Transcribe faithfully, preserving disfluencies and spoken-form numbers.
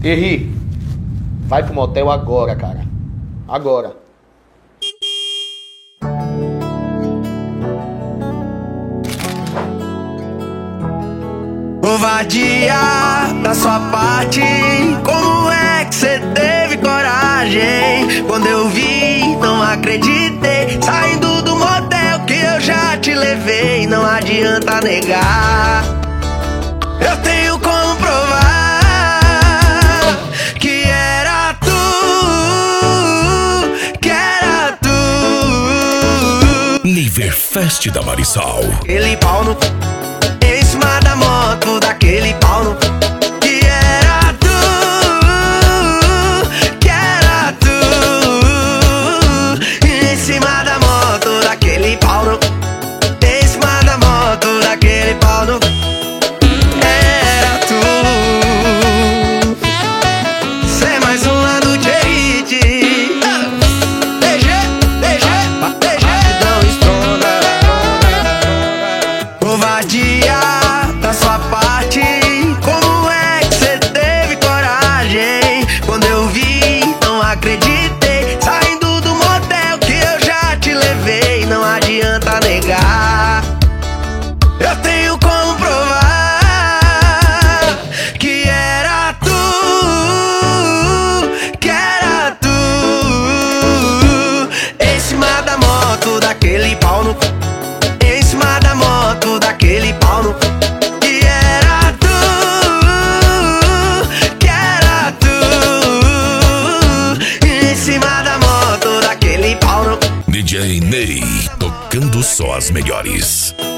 Henri, vai pro motel agora, cara. Agora. Covardia da sua parte, como é que cê teve coragem? Quando eu vi, não acreditei, saindo do motel que eu já te levei. Não adianta negar, eu tenho como provar que era tu, que era tu. Niverfest da Marissol. Aquele pau no... em cima da moto, daquele pau no... que era tu, que era tu. Em cima da moto, daquele pau no... em cima da moto, daquele pau no... era tu. Cê mais um lado de hit. D G, D G, D G, não estronda. Covardia da sua parte, como é que cê teve coragem? Quando eu vi, não acreditei, saindo do motel que eu já te levei. Não adianta negar, eu tenho como provar que era tu, que era tu. Em cima da moto, daquele pau no... em cima da moto, daquele pau no... que era tu, que era tu. Em cima da moto, daquele pau no... D J Ney, tocando só as melhores.